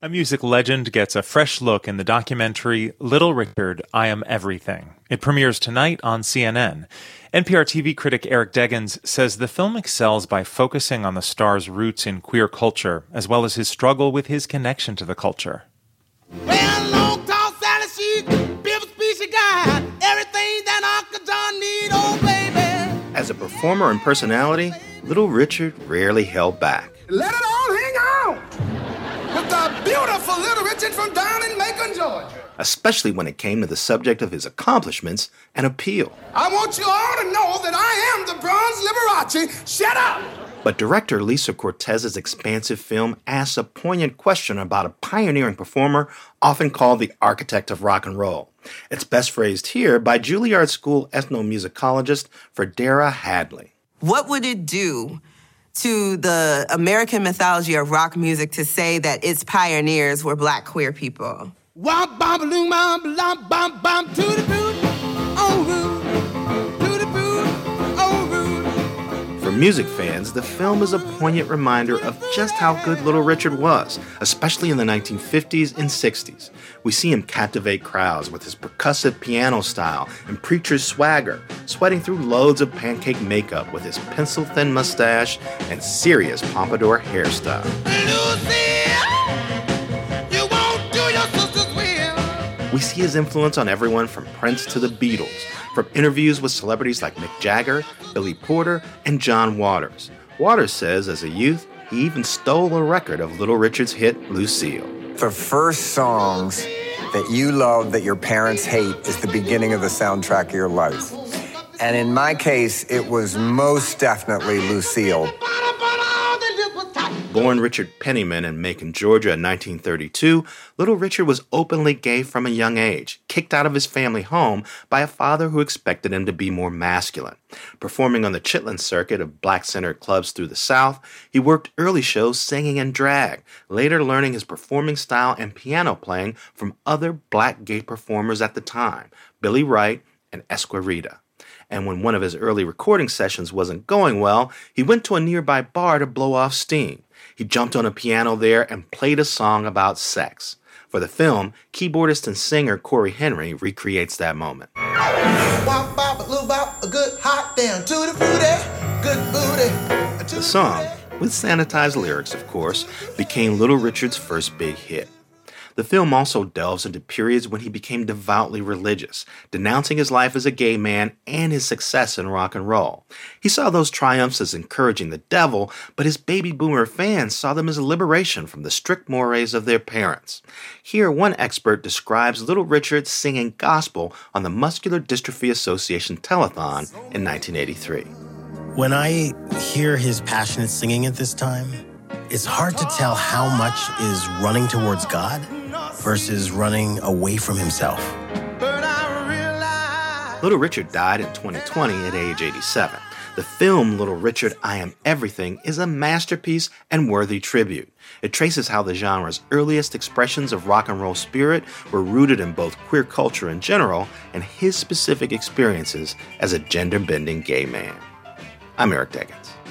A music legend gets a fresh look in the documentary Little Richard, I Am Everything. It premieres tonight on CNN. NPR TV critic Eric Deggans says the film excels by focusing on the star's roots in queer culture, as well as his struggle with his connection to the culture. Well, long, tall, Sally, she's Bill Species guy. Everything that Uncle John need, oh, baby. As a performer and personality, Little Richard rarely held back. Let it all hang out with the beautiful Little Richard from down in Macon, Georgia. Especially when it came to the subject of his accomplishments and appeal. I want you all to know that I am the Bronze Liberace. Shut up! But director Lisa Cortez's expansive film asks a poignant question about a pioneering performer often called the architect of rock and roll. It's best phrased here by Juilliard School ethnomusicologist Fredera Hadley. What would it do to the American mythology of rock music to say that its pioneers were Black queer people? Womp bom loom bom bom bom bom to the boot, oh root, to the boot, oh root. For music fans, the film is a poignant reminder of just how good Little Richard was, especially in the 1950s and 60s. We see him captivate crowds with his percussive piano style and preacher's swagger, sweating through loads of pancake makeup with his pencil-thin mustache and serious pompadour hairstyle. We see his influence on everyone from Prince to the Beatles, from interviews with celebrities like Mick Jagger, Billy Porter, and John Waters. Waters says as a youth, he even stole a record of Little Richard's hit, Lucille. The first songs that you love that your parents hate is the beginning of the soundtrack of your life. And in my case, it was most definitely Lucille. Born Richard Penniman in Macon, Georgia in 1932, Little Richard was openly gay from a young age, kicked out of his family home by a father who expected him to be more masculine. Performing on the Chitlin circuit of black-centered clubs through the South, he worked early shows singing in drag, later learning his performing style and piano playing from other black gay performers at the time, Billy Wright and Esquerita. And when one of his early recording sessions wasn't going well, he went to a nearby bar to blow off steam. He jumped on a piano there and played a song about sex. For the film, keyboardist and singer Corey Henry recreates that moment. Wop, bop, loo, bop, a good hot down to the fruity, good booty. The song, with sanitized lyrics of course, became Little Richard's first big hit. The film also delves into periods when he became devoutly religious, denouncing his life as a gay man and his success in rock and roll. He saw those triumphs as encouraging the devil, but his baby boomer fans saw them as a liberation from the strict mores of their parents. Here, one expert describes Little Richard singing gospel on the Muscular Dystrophy Association telethon in 1983. When I hear his passionate singing at this time, it's hard to tell how much is running towards God versus running away from himself. Little Richard died in 2020 at age 87. The film Little Richard, I Am Everything is a masterpiece and worthy tribute. It traces how the genre's earliest expressions of rock and roll spirit were rooted in both queer culture in general and his specific experiences as a gender-bending gay man. I'm Eric Deggans.